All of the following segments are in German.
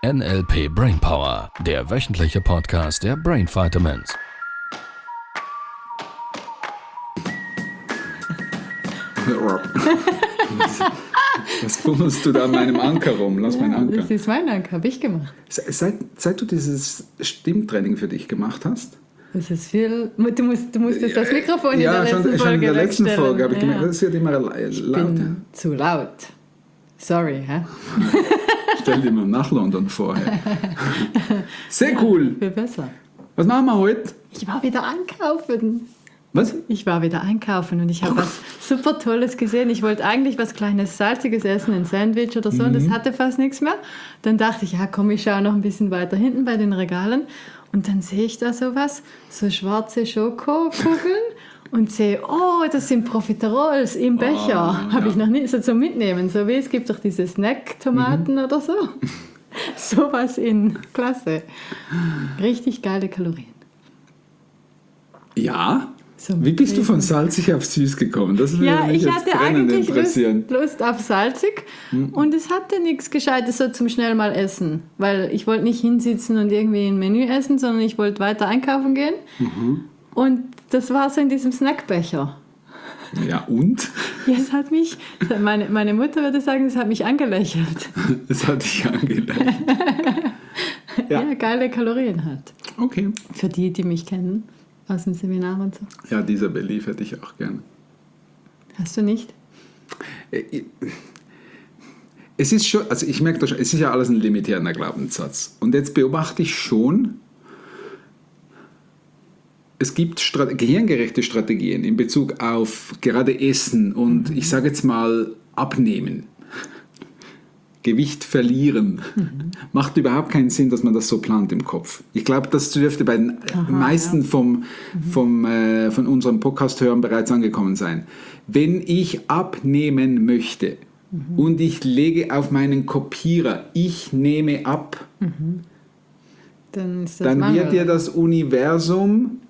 NLP Brainpower, der wöchentliche Podcast der Brain Vitamins. Was fummelst du da an meinem Anker rum? Lass meinen Anker. Das ist mein Anker, habe ich gemacht. Seit du dieses Stimmtraining für dich gemacht hast? Das ist viel. Du musst jetzt das Mikrofon in ja, der letzten Folge schon in der letzten Folge habe ich gemerkt, ja. das wird immer lauter. Ich bin zu laut. Sorry, hä? Stell dir mal nach London vor. Sehr cool. Viel besser. Was machen wir heute? Ich war wieder einkaufen. Was? Ich war wieder einkaufen und ich habe was super Tolles gesehen. Ich wollte eigentlich was Kleines, Salziges essen, ein Sandwich oder so, und das hatte fast nichts mehr. Dann dachte ich, ja komm, ich schaue noch ein bisschen weiter hinten bei den Regalen. Und dann sehe ich da sowas, so schwarze Schokokugeln und sehe, oh, das sind Profiterols im Becher. Habe ich noch nie so zum Mitnehmen. So wie es gibt doch diese Snack-Tomaten oder so. Sowas in Klasse. Richtig geile Kalorien. Ja. So, wie bist du von salzig auf süß gekommen? Das würde mich ich jetzt hatte brennend eigentlich interessieren. Lust auf salzig und es hatte nichts Gescheites so zum schnell mal essen, weil ich wollte nicht hinsitzen und irgendwie ein Menü essen, sondern ich wollte weiter einkaufen gehen und das war so in diesem Snackbecher. Ja, und? Ja, es hat mich, meine Mutter würde sagen, es hat mich angelächelt. Es hat dich angelächelt. Ja, geile Kalorien hat. Okay. Für die mich kennen. Aus dem Seminar und so. Ja, dieser Belief hätte ich auch gerne. Hast du nicht? Es ist schon, also ich merke das schon, es ist ja alles ein limitierender Glaubenssatz. Und jetzt beobachte ich schon, es gibt gehirngerechte Strategien in Bezug auf gerade Essen und ich sage jetzt mal Abnehmen. Gewicht verlieren. Macht überhaupt keinen Sinn, dass man das so plant im Kopf. Ich glaube, das dürfte bei den meisten von unserem Podcast-Hörern bereits angekommen sein. Wenn ich abnehmen möchte und ich lege auf meinen Kopierer, ich nehme ab, dann ist das dann Mangel. wird dir das Universum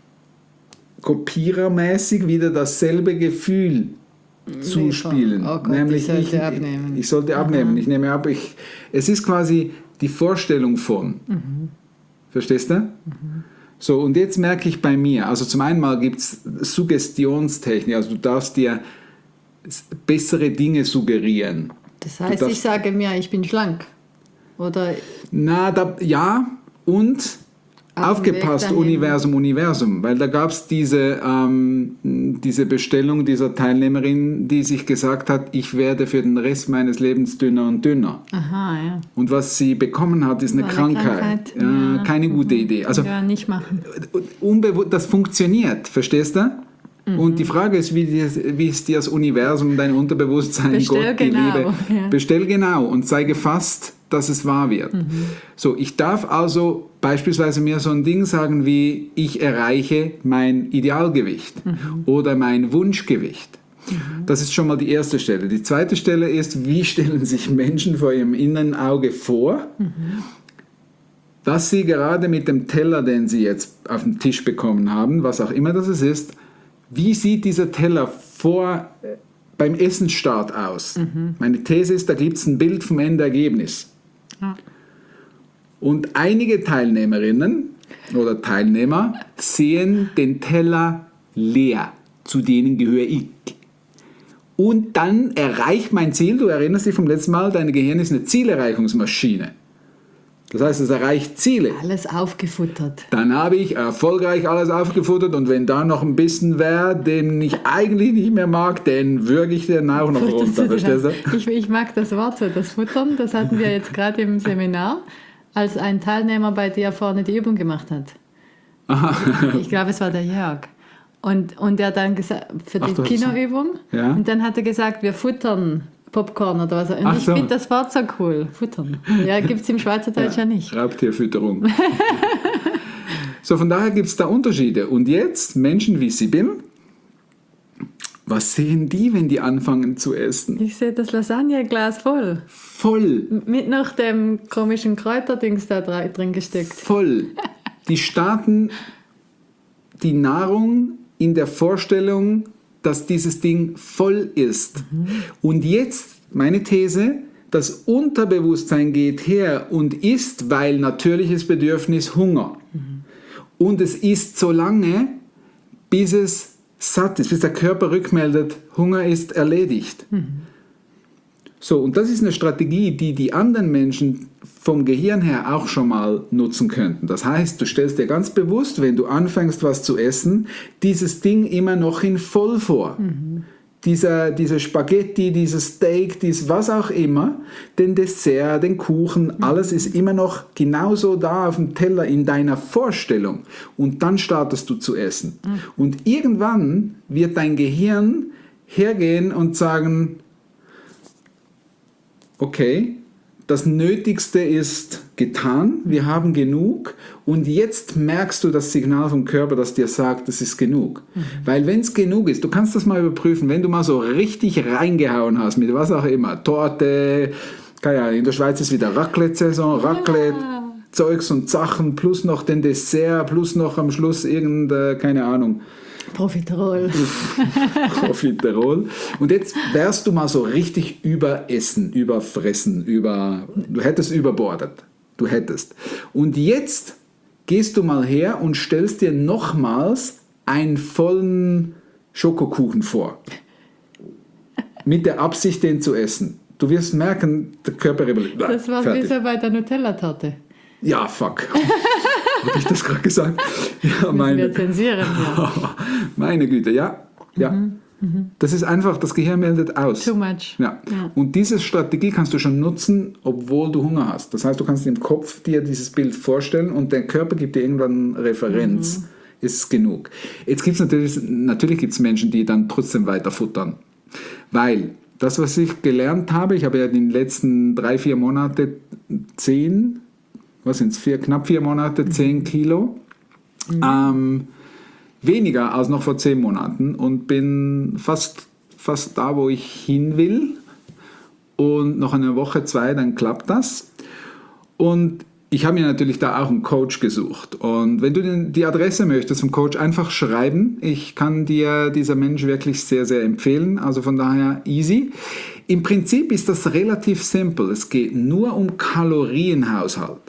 kopierermäßig wieder dasselbe Gefühl zuspielen. Oh Gott, nämlich ich sollte abnehmen. Ich sollte abnehmen, ich nehme ab. Es ist quasi die Vorstellung von. Verstehst du? So, und jetzt merke ich bei mir, also zum einen mal gibt es Suggestionstechnik, also du darfst dir bessere Dinge suggerieren. Das heißt, ich sage mir, ich bin schlank. Oder Ja, und aufgepasst, Universum, weil da gab es diese Bestellung dieser Teilnehmerin, die sich gesagt hat, ich werde für den Rest meines Lebens dünner und dünner. Aha, ja. Und was sie bekommen hat, ist eine Krankheit. Ja. Keine gute Idee. Also, ja, nicht machen. das funktioniert, verstehst du? Und die Frage ist, wie es dir das Universum, dein Unterbewusstsein, Gott, die Liebe, bestell genau und sei gefasst, dass es wahr wird. So, ich darf also beispielsweise mir so ein Ding sagen wie, ich erreiche mein Idealgewicht oder mein Wunschgewicht. Das ist schon mal die erste Stelle. Die zweite Stelle ist, wie stellen sich Menschen vor ihrem inneren Auge vor, dass sie gerade mit dem Teller, den sie jetzt auf den Tisch bekommen haben, was auch immer das ist, wie sieht dieser Teller beim Essensstart aus? Meine These ist, da gibt es ein Bild vom Endergebnis. Ja. Und einige Teilnehmerinnen oder Teilnehmer sehen den Teller leer. Zu denen gehöre ich. Und dann erreicht mein Ziel, du erinnerst dich vom letzten Mal, dein Gehirn ist eine Zielerreichungsmaschine. Das heißt, es erreicht Ziele. Alles aufgefuttert. Dann habe ich erfolgreich alles aufgefuttert und wenn da noch ein bisschen wäre, den ich eigentlich nicht mehr mag, den würge ich dann auch noch runter. Verstehst du? Ich mag das Wort so, das Futtern, das hatten wir jetzt gerade im Seminar, als ein Teilnehmer bei dir vorne die Übung gemacht hat. Aha. Ich glaube, es war der Jörg. Und er dann gesagt, für die Kinoübung, ja? Und dann hat er gesagt, wir futtern Popcorn oder was. Und ich finde das Wort so cool, futtern. Ja, gibt es im Schweizerdeutsch ja nicht. Raubtierfütterung. So, von daher gibt es da Unterschiede. Und jetzt, Menschen wie Sibyl, was sehen die, wenn die anfangen zu essen? Ich sehe das Lasagneglas voll. Voll. Mit noch dem komischen Kräuterdings da drin gesteckt. Voll. Die starten die Nahrung in der Vorstellung, dass dieses Ding voll ist. Und jetzt, meine These, das Unterbewusstsein geht her und isst, weil natürliches Bedürfnis Hunger. Und es isst so lange, bis es satt ist, bis der Körper rückmeldet, Hunger ist erledigt. So, und das ist eine Strategie, die die anderen Menschen vom Gehirn her auch schon mal nutzen könnten. Das heißt, du stellst dir ganz bewusst, wenn du anfängst, was zu essen, dieses Ding immer noch in voll vor. Diese Spaghetti, dieses Steak, was auch immer, den Dessert, den Kuchen, alles ist immer noch genauso da auf dem Teller in deiner Vorstellung. Und dann startest du zu essen. Und irgendwann wird dein Gehirn hergehen und sagen, okay, das Nötigste ist getan, wir haben genug und jetzt merkst du das Signal vom Körper, das dir sagt, es ist genug. Weil wenn es genug ist, du kannst das mal überprüfen, wenn du mal so richtig reingehauen hast mit was auch immer, Torte, keine Ahnung, in der Schweiz ist wieder Raclette-Saison, Raclette, Zeugs und Sachen, plus noch den Dessert, plus noch am Schluss keine Ahnung, Profiterol. Und jetzt wärst du mal so richtig überessen, überfressen, du hättest überbordet. Du hättest. Und jetzt gehst du mal her und stellst dir nochmals einen vollen Schokokuchen vor. Mit der Absicht, den zu essen. Du wirst merken, der Körper rebelliert. Das war wie so bei der Nutella-Torte. Ja, fuck. Habe ich das gerade gesagt? Ja, Müssen wir zensieren, ja. Meine Güte, ja. Das ist einfach, das Gehirn meldet aus. Too much. Ja. Und diese Strategie kannst du schon nutzen, obwohl du Hunger hast. Das heißt, du kannst im Kopf dir dieses Bild vorstellen und der Körper gibt dir irgendwann Referenz. Ist genug. Jetzt gibt es natürlich gibt's Menschen, die dann trotzdem weiter futtern. Weil das, was ich gelernt habe, ich habe ja in den letzten 3-4 Monate knapp 4 Monate, 10 Kilo. Weniger als noch vor 10 Monaten und bin fast da, wo ich hin will. Und noch eine Woche, 2, dann klappt das. Und ich habe mir natürlich da auch einen Coach gesucht. Und wenn du die Adresse möchtest vom Coach, einfach schreiben. Ich kann dir dieser Mensch wirklich sehr, sehr empfehlen. Also von daher easy. Im Prinzip ist das relativ simpel. Es geht nur um Kalorienhaushalt.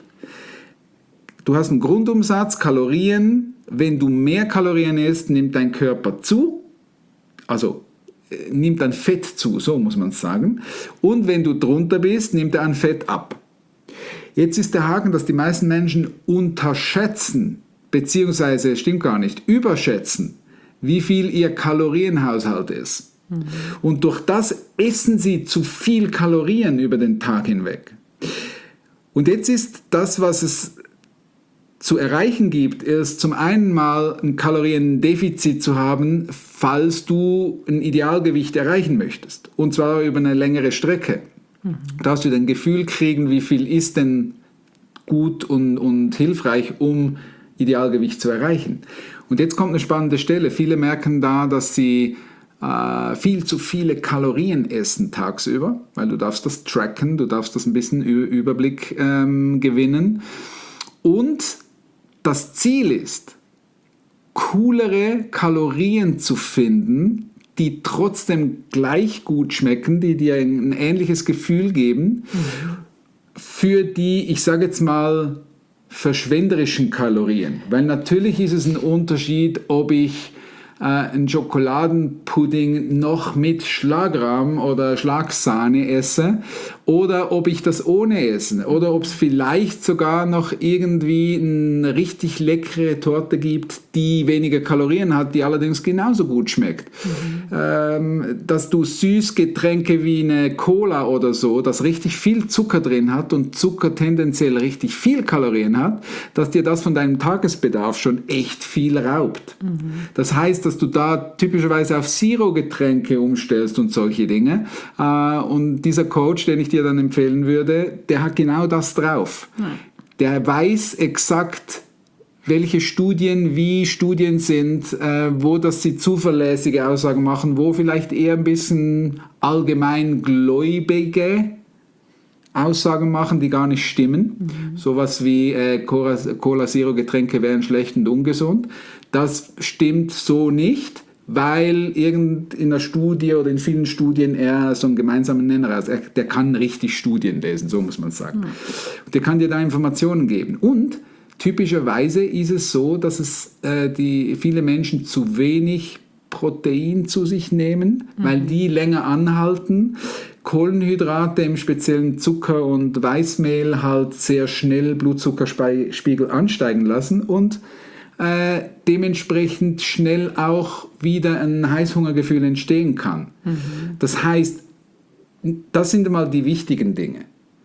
Du hast einen Grundumsatz, Kalorien. Wenn du mehr Kalorien isst, nimmt dein Körper zu. Also nimmt dann Fett zu, so muss man es sagen. Und wenn du drunter bist, nimmt er an Fett ab. Jetzt ist der Haken, dass die meisten Menschen unterschätzen, beziehungsweise, stimmt gar nicht, überschätzen, wie viel ihr Kalorienhaushalt ist. Und durch das essen sie zu viel Kalorien über den Tag hinweg. Und jetzt ist das, was es zu erreichen gibt, ist zum einen mal ein Kaloriendefizit zu haben, falls du ein Idealgewicht erreichen möchtest. Und zwar über eine längere Strecke. Da hast du ein Gefühl kriegen, wie viel ist denn gut und hilfreich, um Idealgewicht zu erreichen. Und jetzt kommt eine spannende Stelle. Viele merken da, dass sie viel zu viele Kalorien essen tagsüber, weil du darfst das tracken, du darfst das ein bisschen Überblick gewinnen. Und das Ziel ist, coolere Kalorien zu finden, die trotzdem gleich gut schmecken, die dir ein ähnliches Gefühl geben, für die, ich sage jetzt mal, verschwenderischen Kalorien. Weil natürlich ist es ein Unterschied, ob ich einen Schokoladenpudding noch mit Schlagrahm oder Schlagsahne esse oder ob ich das ohne esse oder ob es vielleicht sogar noch irgendwie eine richtig leckere Torte gibt, die weniger Kalorien hat, die allerdings genauso gut schmeckt. Dass du Süßgetränke wie eine Cola oder so, das richtig viel Zucker drin hat und Zucker tendenziell richtig viel Kalorien hat, dass dir das von deinem Tagesbedarf schon echt viel raubt. Das heißt, dass du da typischerweise auf Zero-Getränke umstellst und solche Dinge. Und dieser Coach, den ich dir dann empfehlen würde, der hat genau das drauf. Der weiß exakt, welche Studien wie Studien sind, wo dass sie zuverlässige Aussagen machen, wo vielleicht eher ein bisschen allgemeingläubige Aussagen machen, die gar nicht stimmen. Sowas wie Cola Zero Getränke wären schlecht und ungesund. Das stimmt so nicht, weil in einer Studie oder in vielen Studien er so einen gemeinsamen Nenner hat. Der kann richtig Studien lesen, so muss man sagen. Und der kann dir da Informationen geben. Und typischerweise ist es so, dass viele Menschen zu wenig Protein zu sich nehmen, weil die länger anhalten. Kohlenhydrate, im speziellen Zucker und Weißmehl, halt sehr schnell Blutzuckerspiegel ansteigen lassen und dementsprechend schnell auch wieder ein Heißhungergefühl entstehen kann. Das heißt, das sind mal die wichtigen Dinge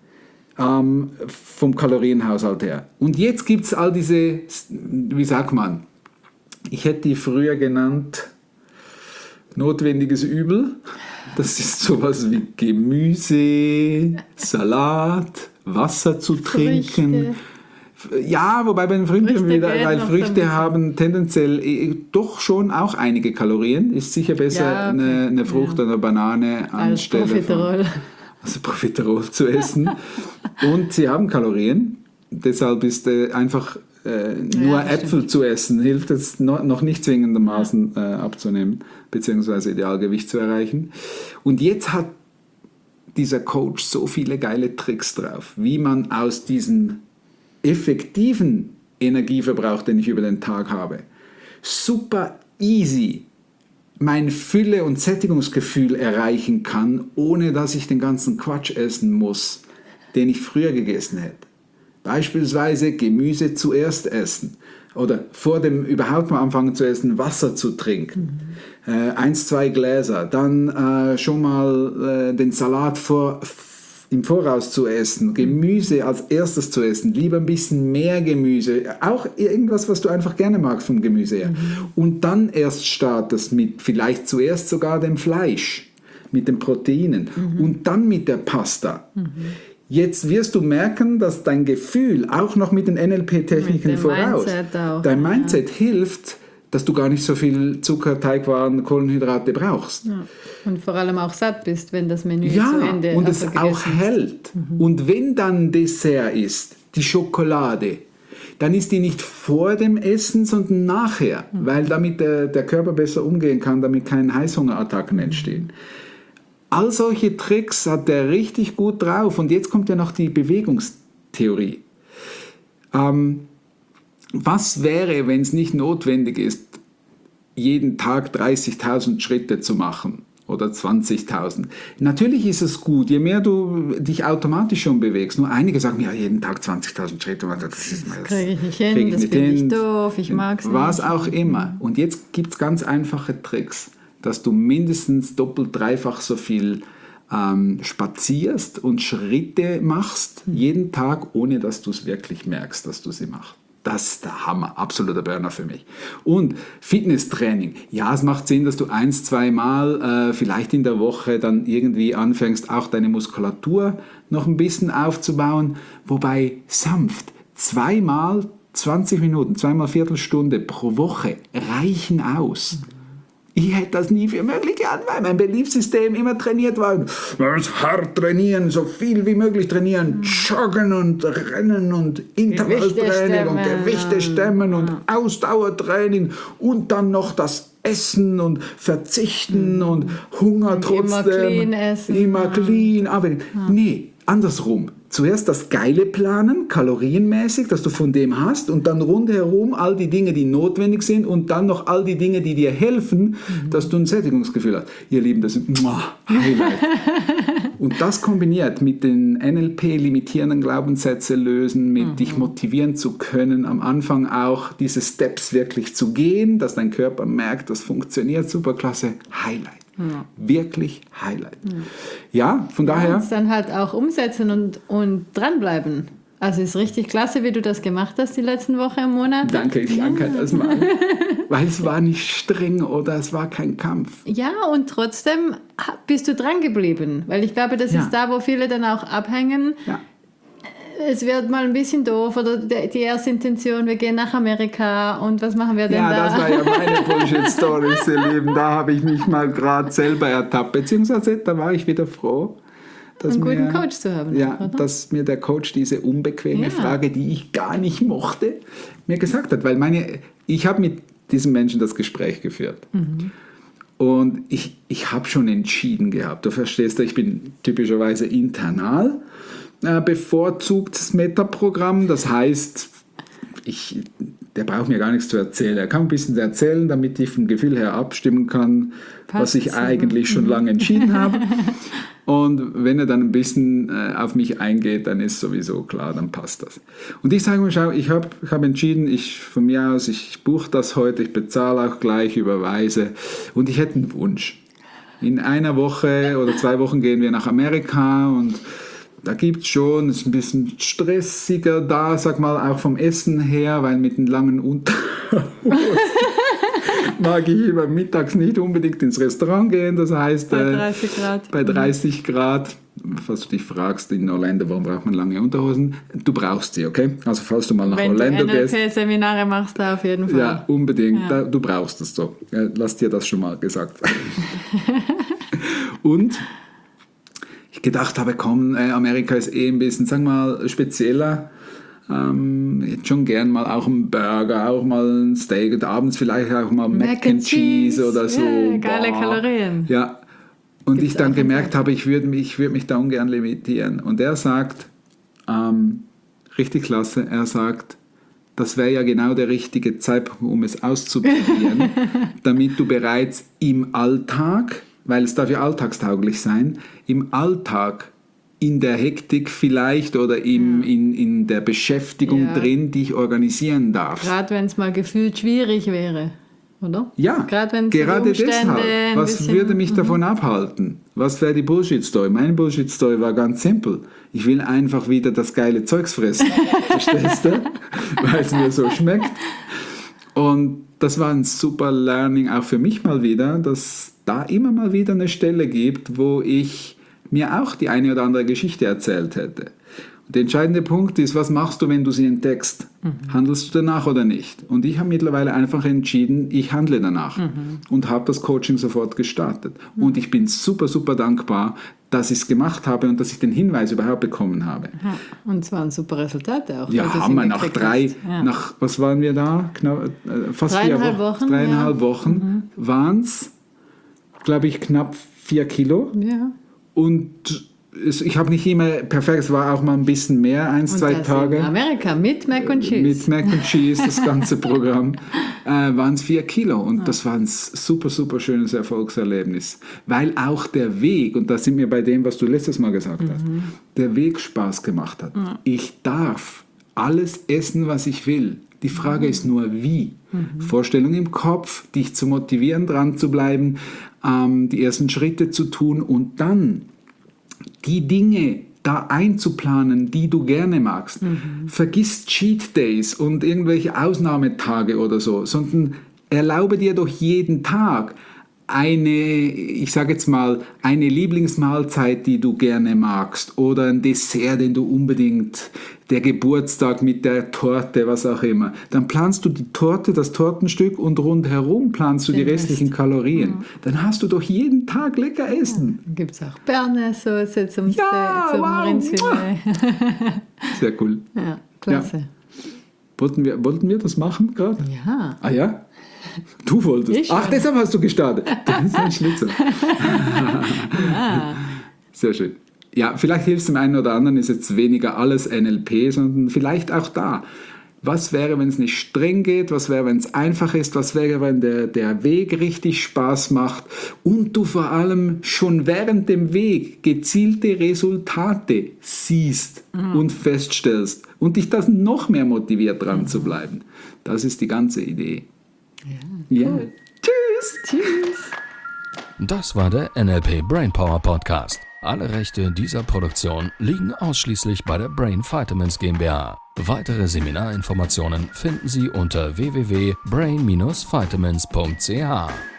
vom Kalorienhaushalt her. Und jetzt gibt es all diese, wie sagt man, ich hätte die früher genannt, notwendiges Übel. Das ist sowas wie Gemüse, Salat, Wasser zu trinken. Ja, wobei bei den Früchten wieder, weil Früchte haben tendenziell doch schon auch einige Kalorien. Ist sicher besser, eine Frucht oder eine Banane anstelle von Profiterol zu essen. Und sie haben Kalorien. Deshalb ist einfach nur Äpfel zu essen, hilft es noch nicht zwingendermaßen abzunehmen, beziehungsweise Idealgewicht zu erreichen. Und jetzt hat dieser Coach so viele geile Tricks drauf, wie man aus diesem effektiven Energieverbrauch, den ich über den Tag habe, super easy mein Fülle- und Sättigungsgefühl erreichen kann, ohne dass ich den ganzen Quatsch essen muss, den ich früher gegessen hätte. Beispielsweise Gemüse zuerst essen oder vor dem überhaupt mal anfangen zu essen, Wasser zu trinken. 1-2 Gläser, dann schon mal den Salat im Voraus zu essen, Gemüse als erstes zu essen, lieber ein bisschen mehr Gemüse, auch irgendwas, was du einfach gerne magst vom Gemüse her. Und dann erst startest mit vielleicht zuerst sogar dem Fleisch, mit den Proteinen und dann mit der Pasta. Jetzt wirst du merken, dass dein Gefühl auch noch mit den NLP-Techniken voraus, dein Mindset hilft, dass du gar nicht so viel Zucker, Teigwaren, Kohlenhydrate brauchst. Ja. Und vor allem auch satt bist, wenn das Menü zu Ende ist. Und es auch hält. Und wenn dann Dessert ist, die Schokolade, dann ist die nicht vor dem Essen, sondern nachher, weil damit der Körper besser umgehen kann, damit keine Heißhungerattacken entstehen. All solche Tricks hat der richtig gut drauf. Und jetzt kommt ja noch die Bewegungstheorie. Was wäre, wenn es nicht notwendig ist, jeden Tag 30.000 Schritte zu machen oder 20.000? Natürlich ist es gut, je mehr du dich automatisch schon bewegst. Nur einige sagen, ja, jeden Tag 20.000 Schritte, das kriege ich nicht hin, das finde ich doof, ich mag es nicht. Was auch immer. Und jetzt gibt es ganz einfache Tricks, dass du mindestens doppelt, dreifach so viel spazierst und Schritte machst jeden Tag, ohne dass du es wirklich merkst, dass du sie machst. Das ist der Hammer, absoluter Burner für mich. Und Fitnesstraining. Ja, es macht Sinn, dass du 1-2 Mal vielleicht in der Woche dann irgendwie anfängst, auch deine Muskulatur noch ein bisschen aufzubauen. Wobei sanft, 2 Mal 20 Minuten, 2 Mal Viertelstunde pro Woche reichen aus. Ich hätte das nie für möglich gehalten, weil mein Beliefssystem immer trainiert war. Man muss hart trainieren, so viel wie möglich trainieren, joggen und rennen und Intervalltraining und Gewichte stemmen und Ausdauertraining und dann noch das Essen und Verzichten und Hunger und trotzdem. Immer clean essen. Immer clean. Aber nee, andersrum. Zuerst das Geile planen, kalorienmäßig, dass du von dem hast und dann rundherum all die Dinge, die notwendig sind und dann noch all die Dinge, die dir helfen, dass du ein Sättigungsgefühl hast. Ihr Lieben, das ist Highlight. Und das kombiniert mit den NLP-limitierenden Glaubenssätze lösen, mit dich motivieren zu können, am Anfang auch diese Steps wirklich zu gehen, dass dein Körper merkt, das funktioniert, superklasse, Highlight. Ja. Wirklich Highlight. Ja, von daher. Und dann halt auch umsetzen und dranbleiben. Also ist richtig klasse, wie du das gemacht hast die letzten Woche im Monat. Danke, ich danke das mal. Weil es war nicht streng oder es war kein Kampf. Ja, und trotzdem bist du dran geblieben. Weil ich glaube, das ist da, wo viele dann auch abhängen. Ja. Es wird mal ein bisschen doof oder die erste Intention, wir gehen nach Amerika und was machen wir denn da? Ja, das war ja meine Bullshit-Stories, ihr Lieben. Da habe ich mich mal gerade selber ertappt. Beziehungsweise da war ich wieder froh, einen guten Coach zu haben. Ja, oder? Dass mir der Coach diese unbequeme Frage, die ich gar nicht mochte, mir gesagt hat. Weil ich habe mit diesem Menschen das Gespräch geführt. Und ich habe schon entschieden gehabt, du verstehst, ich bin typischerweise internal, bevorzugtes Metaprogramm, das heißt, der braucht mir gar nichts zu erzählen. Er kann ein bisschen erzählen, damit ich vom Gefühl her abstimmen kann, was ich eigentlich schon lange entschieden habe. Und wenn er dann ein bisschen auf mich eingeht, dann ist sowieso klar, dann passt das. Und ich sage mir, schau, ich hab entschieden, von mir aus, ich buche das heute, ich bezahle auch gleich, überweise. Und ich hätte einen Wunsch. In einer Woche oder 2 Wochen gehen wir nach Amerika und da gibt es schon, es ist ein bisschen stressiger da, sag mal, auch vom Essen her, weil mit den langen Unterhosen mag ich immer mittags nicht unbedingt ins Restaurant gehen. Das heißt, bei 30 Grad. Bei 30 Grad, falls du dich fragst, in Orlando, warum braucht man lange Unterhosen? Du brauchst sie, okay? Also falls du mal nach Orlando gehst. Wenn du NLP-Seminare machst, da auf jeden Fall. Ja, unbedingt. Ja. Du brauchst es so. Lass dir das schon mal gesagt. Und ich gedacht habe, komm, Amerika ist ein bisschen, sagen wir mal, spezieller. Jetzt schon gern mal auch einen Burger, auch mal ein Steak und abends vielleicht auch mal Mac and Cheese oder so. Yeah, geile Kalorien. Ja. Und ich dann gemerkt habe, ich würde mich da ungern limitieren. Und er sagt, richtig klasse, er sagt, das wäre ja genau der richtige Zeitpunkt, um es auszuprobieren, damit du bereits im Alltag, weil es darf ja alltagstauglich sein, im Alltag in der Hektik vielleicht oder in der Beschäftigung drin dich organisieren darfst. Gerade wenn es mal gefühlt schwierig wäre, oder? Ja, gerade deshalb. Was würde mich davon abhalten? Was wäre die Bullshit-Story? Meine Bullshit-Story war ganz simpel. Ich will einfach wieder das geile Zeugs fressen. Verstehst du? Weil es mir so schmeckt. Und das war ein super Learning auch für mich mal wieder, dass da immer mal wieder eine Stelle gibt, wo ich mir auch die eine oder andere Geschichte erzählt hätte. Und der entscheidende Punkt ist, was machst du, wenn du sie entdeckst? Handelst du danach oder nicht? Und ich habe mittlerweile einfach entschieden, ich handle danach und habe das Coaching sofort gestartet. Und ich bin super, super dankbar, dass ich es gemacht habe und dass ich den Hinweis überhaupt bekommen habe. Ja, und es waren super Resultate auch. Ja, haben wir nach was waren wir da? Fast 4 Wochen. 3,5 Wochen waren es, glaube ich, knapp 4 Kilo. Ja. Und ich habe nicht immer perfekt, es war auch mal ein bisschen mehr, 1-2 Tage. In Amerika mit Mac and Cheese. Mit Mac and Cheese, das ganze Programm, waren es 4 Kilo. Und das war ein super, super schönes Erfolgserlebnis. Weil auch der Weg, und da sind wir bei dem, was du letztes Mal gesagt hast, der Weg Spaß gemacht hat. Ich darf alles essen, was ich will. Die Frage ist nur, wie. Vorstellung im Kopf, dich zu motivieren, dran zu bleiben, die ersten Schritte zu tun und dann die Dinge da einzuplanen, die du gerne magst. Vergiss Cheat Days und irgendwelche Ausnahmetage oder so, sondern erlaube dir doch jeden Tag ich sage jetzt mal, eine Lieblingsmahlzeit, die du gerne magst oder ein Dessert, den du unbedingt, der Geburtstag mit der Torte, was auch immer. Dann planst du die Torte, das Tortenstück und rundherum planst du die restlichen Kalorien. Dann hast du doch jeden Tag lecker Essen. Ja, gibt es auch Bernesauce zum Rindsfilet. Sehr cool. Ja, klasse. Ja. Wollten wir das machen gerade? Ja. Ah ja? Du wolltest. Ach, deshalb hast du gestartet. Das ist ein Schlitzer. Ja. Sehr schön. Ja, vielleicht hilft es dem einen oder anderen, ist jetzt weniger alles NLP, sondern vielleicht auch da. Was wäre, wenn es nicht streng geht? Was wäre, wenn es einfach ist? Was wäre, wenn der Weg richtig Spaß macht und du vor allem schon während dem Weg gezielte Resultate siehst und feststellst und dich das noch mehr motiviert, dran zu bleiben? Das ist die ganze Idee. Ja. Cool. Tschüss. Das war der NLP Brainpower Podcast. Alle Rechte dieser Produktion liegen ausschließlich bei der Brain Vitamins GmbH. Weitere Seminarinformationen finden Sie unter www.brain-vitamins.ch.